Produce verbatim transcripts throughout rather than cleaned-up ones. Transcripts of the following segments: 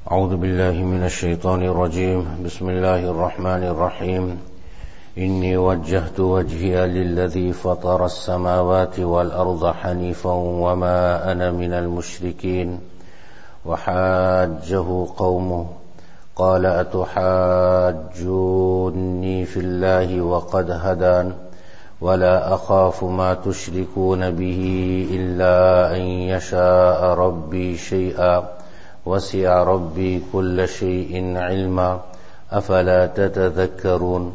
أعوذ بالله من الشيطان الرجيم بسم الله الرحمن الرحيم إني وجهت وجهي للذي فطر السماوات والأرض حنيفا وما أنا من المشركين وحاجه قومه قال أتحاجوني في الله وقد هدان ولا أخاف ما تشركون به إلا أن يشاء ربي شيئا وسع ربي كل شيء علما أفلا تتذكرون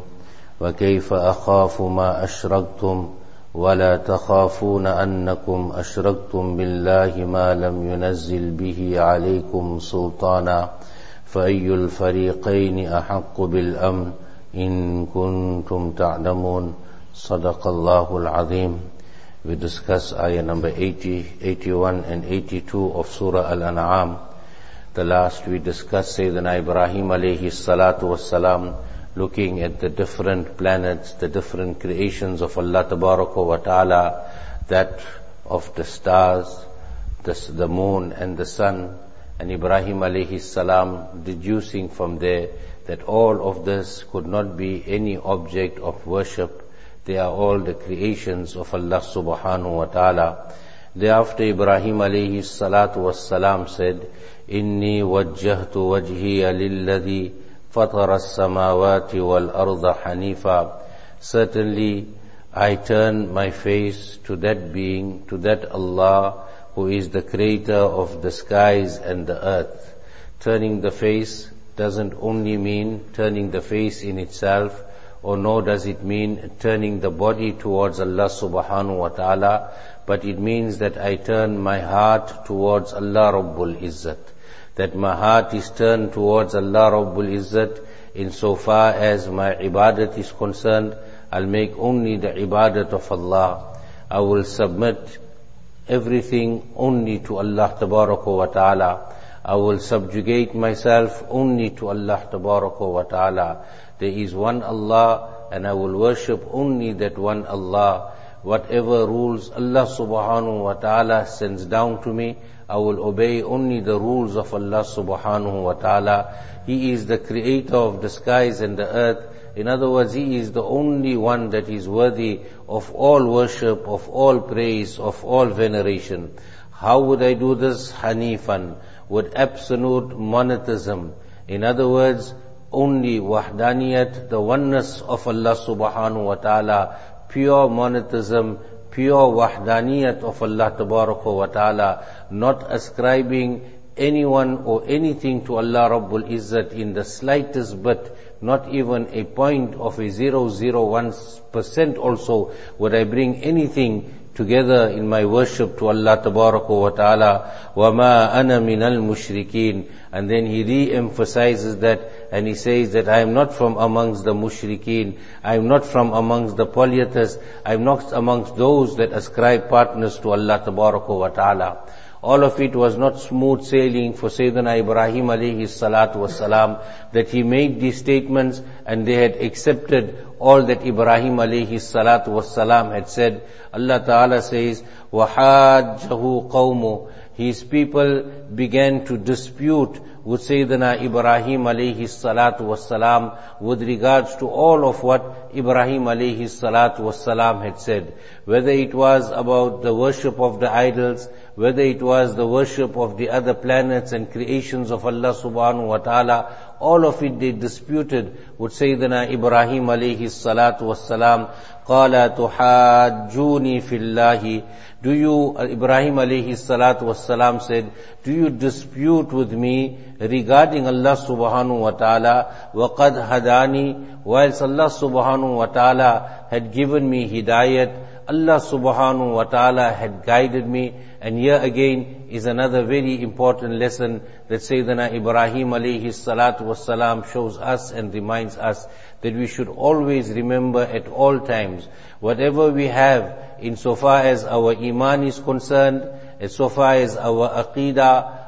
وكيف أخاف ما أشركتم ولا تخافون أنكم أشركتم بالله ما لم ينزل به عليكم سلطانا فأي الفريقين أحق بالأمن إن كنتم تعلمون صدق الله العظيم. We discuss ayah number eighty, eighty-one and eighty-two of Surah Al-An'am. The last we discussed Sayyidina Ibrahim alayhi salatu wassalam, looking at the different planets, the different creations of Allah tabaraka wa ta'ala, that of the stars, the, the moon and the sun, and Ibrahim alayhi salam deducing from there that all of this could not be any object of worship. They are all the creations of Allah subhanahu wa ta'ala. Thereafter Ibrahim alayhi salatu wassalam said, Inni wajjahtu wajhiya lilladhi fatara as-samawati wal-arda hanifa. Certainly I turn my face to that being, to that Allah who is the creator of the skies and the earth. Turning the face doesn't only mean turning the face in itself, or nor does it mean turning the body towards Allah subhanahu wa ta'ala, but it means that I turn my heart towards Allah Rabbul Izzat. That my heart is turned towards Allah Rabbul Izzat insofar as my ibadat is concerned. I'll make only the ibadat of Allah. I will submit everything only to Allah Tabaraka wa Ta'ala. I will subjugate myself only to Allah Tabaraka wa Ta'ala. There is one Allah and I will worship only that one Allah. Whatever rules Allah subhanahu wa ta'ala sends down to me, I will obey only the rules of Allah subhanahu wa ta'ala. He is the creator of the skies and the earth. In other words, He is the only one that is worthy of all worship, of all praise, of all veneration. How would I do this? Hanifan, with absolute monotheism. In other words, only wahdaniyat, the oneness of Allah subhanahu wa ta'ala, pure monotheism, pure wahdaniyat of Allah tabaraka wa ta'ala, not ascribing anyone or anything to Allah Rabbul Izzat in the slightest bit, not even a point of a zero point zero one percent also would I bring anything together in my worship to Allah tabaraka wa ta'ala. وَمَا أَنَا مِنَ الْمُشْرِكِينَ. And then he re-emphasizes that and he says that I am not from amongst the mushrikeen, I am not from amongst the polytheists, I am not amongst those that ascribe partners to Allah tabaraka wa ta'ala. All of it was not smooth sailing for Sayyidina Ibrahim alayhi salatu wasalam, that he made these statements and they had accepted all that Ibrahim alayhi salatu wasalam had said. Allah Ta'ala says, وَحَاجَّهُ قَوْمُ. His people began to dispute with Sayyidina Ibrahim alayhi salatu wasalam with regards to all of what Ibrahim alayhi salatu wasalam had said. Whether it was about the worship of the idols, whether it was the worship of the other planets and creations of Allah subhanahu wa ta'ala, all of it they disputed with Sayyidina Ibrahim alayhi salatu wassalam. قَالَ تُحَاجُّونِي فِي اللَّهِ. Do you, Ibrahim alayhi salatu wassalam said, do you dispute with me regarding Allah subhanahu wa ta'ala? وَقَدْ هَدَانِي. Whilst Allah subhanahu wa ta'ala had given me hidayat, Allah subhanahu wa ta'ala had guided me. And here again is another very important lesson that Sayyidina Ibrahim alayhi salatu wassalam shows us and reminds us that we should always remember at all times, whatever we have insofar as our iman is concerned, as so far as our aqidah,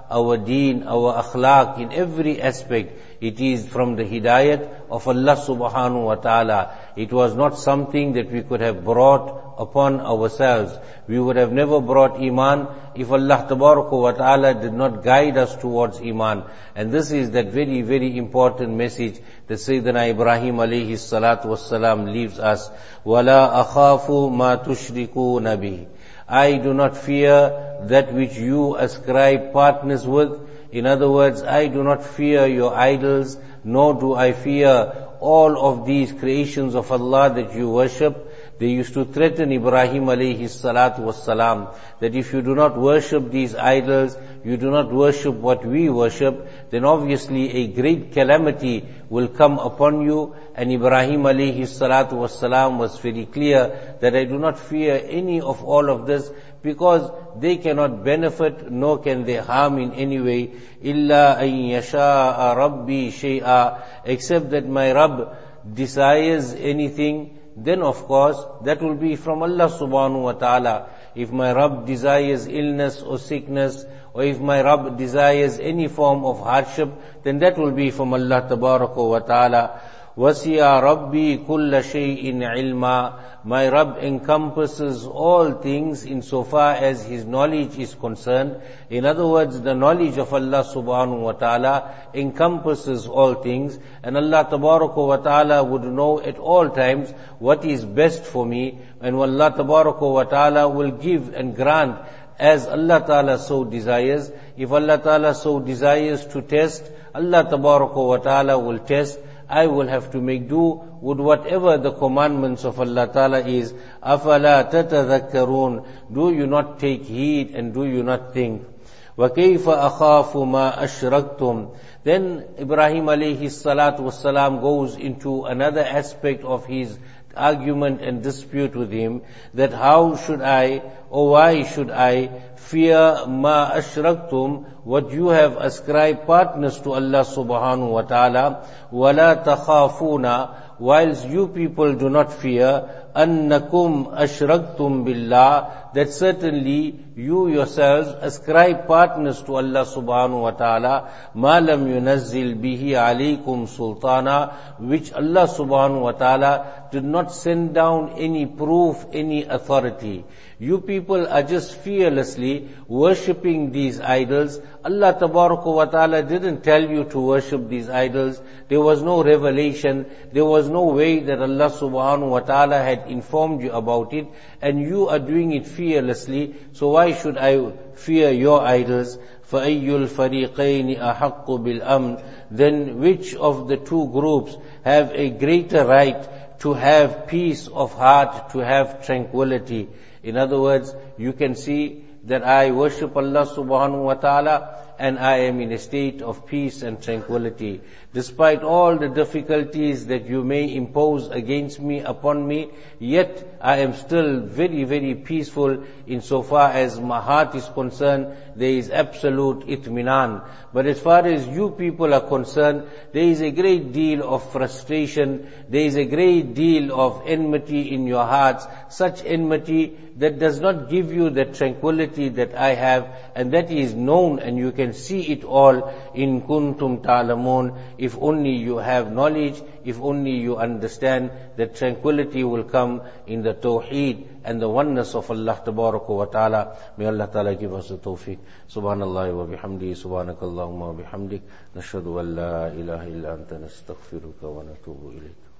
our deen, our akhlaq, in every aspect, it is from the hidayat of Allah subhanahu wa ta'ala. It was not something that we could have brought upon ourselves. We would have never brought iman if Allah tabaraka wa ta'ala did not guide us towards iman. And this is that very, very important message that Sayyidina Ibrahim alayhi salatu wassalam leaves us. وَلَا أَخَافُ مَا تُشْرِكُونَ بِهِ. I do not fear that which you ascribe partners with. In other words, I do not fear your idols, nor do I fear all of these creations of Allah that you worship. They used to threaten Ibrahim alayhi salatu wassalam that if you do not worship these idols, you do not worship what we worship, then obviously a great calamity will come upon you. And Ibrahim alayhi salatu wassalam was very clear that I do not fear any of all of this, because they cannot benefit nor can they harm in any way. Illa an yasha'a rabbi shay'a, except that my Rabb desires anything, then of course that will be from Allah subhanahu wa ta'ala. If my Rabb desires illness or sickness, or if my Rabb desires any form of hardship, then that will be from Allah tabaraka wa ta'ala. وَسِيَا رَبِّي كُلَّ شَيْءٍ عِلْمًا. My Rabb encompasses all things insofar as His knowledge is concerned. In other words, the knowledge of Allah subhanahu wa ta'ala encompasses all things, and Allah tabaraka wa ta'ala would know at all times what is best for me, and Allah tabaraka wa ta'ala will give and grant as Allah ta'ala so desires. If Allah ta'ala so desires to test, Allah tabaraka wa ta'ala will test. I will have to make do with whatever the commandments of Allah Ta'ala is. أَفَلَا تَتَذَكَّرُونَ. Do you not take heed and do you not think? وَكَيْفَ أَخَافُ مَا أَشْرَكْتُمْ. Then Ibrahim alayhi salatu wassalam goes into another aspect of his argument and dispute with him, that how should I, or why should I fear ma ashraktum, what you have ascribed partners to Allah subhanahu wa ta'ala, wala takhafuna, whilst you people do not fear, annakum ashraktum billah, that certainly you yourselves ascribe partners to Allah subhanahu wa ta'ala, ma lam yunazzil bihi alaykum sultana, which Allah subhanahu wa ta'ala did not send down any proof, any authority. You people are just fearlessly worshipping these idols. Allah tabaraka wa ta'ala didn't tell you to worship these idols. There was no revelation. There was no way that Allah subhanahu wa ta'ala had informed you about it, and you are doing it fearlessly. So why should I fear your idols? فَأَيُّ الْفَرِيقَيْنِ أَحَقُّ بِالْأَمْنِ. Then which of the two groups have a greater right to have peace of heart, to have tranquility? In other words, you can see that I worship Allah subhanahu wa ta'ala and I am in a state of peace and tranquility. Despite all the difficulties that you may impose against me, upon me, yet I am still very, very peaceful insofar as my heart is concerned. There is absolute itminan. But as far as you people are concerned, there is a great deal of frustration, there is a great deal of enmity in your hearts, such enmity that does not give you the tranquility that I have, and that is known and you can see it all in kuntum ta'lamun. If only you have knowledge, if only you understand that tranquility will come in the tawheed and the oneness of Allah tabaraka wa ta'ala. May Allah ta'ala give us the tawfiq. Subhanallah wa bihamdi, subhanakallahumma wa bihamdik, nashhadu an la ilaha illa anta nastaghfiruka wa natubu ilayk.